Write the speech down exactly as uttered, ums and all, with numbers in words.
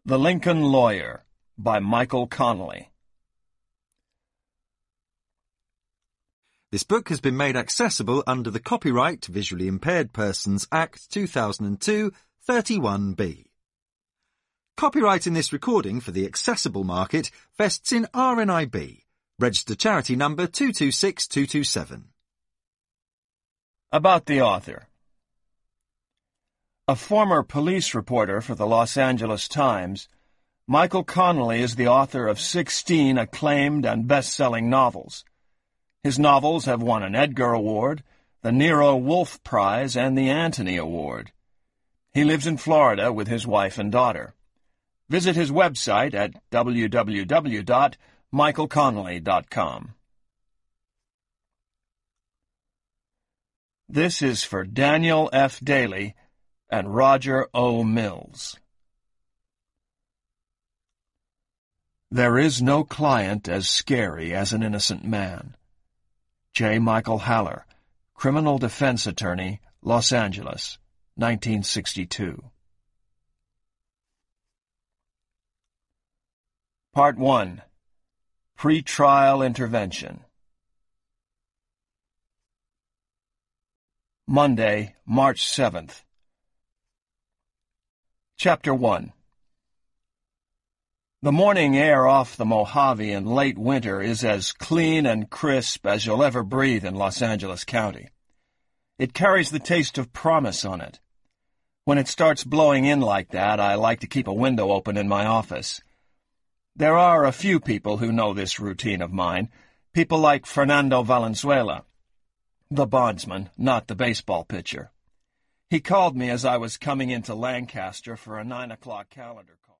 The Lincoln Lawyer by Michael Connelly. This book has been made accessible under the Copyright to Visually Impaired Persons Act two thousand two, thirty-one B. Copyright in this recording for the accessible market vests in R N I B, registered charity number two two six two two seven. About the author. A former police reporter for the Los Angeles Times, Michael Connelly is the author of sixteen acclaimed and best-selling novels. His novels have won an Edgar Award, the Nero Wolfe Prize, and the Anthony Award. He lives in Florida with his wife and daughter. Visit his website at w w w dot michael connelly dot com. This is for Daniel F. Daly and Roger O. Mills. There is no client as scary as an innocent man. J. Michael Haller, Criminal Defense Attorney, Los Angeles, nineteen sixty-two. Part one. Pre-Trial Intervention. Monday, March seventh. Chapter one. The morning air off the Mojave in late winter is as clean and crisp as you'll ever breathe in Los Angeles County. It carries the taste of promise on it. When it starts blowing in like that, I like to keep a window open in my office. There are a few people who know this routine of mine, people like Fernando Valenzuela, the bondsman, not the baseball pitcher. He called me as I was coming into Lancaster for a nine o'clock calendar call.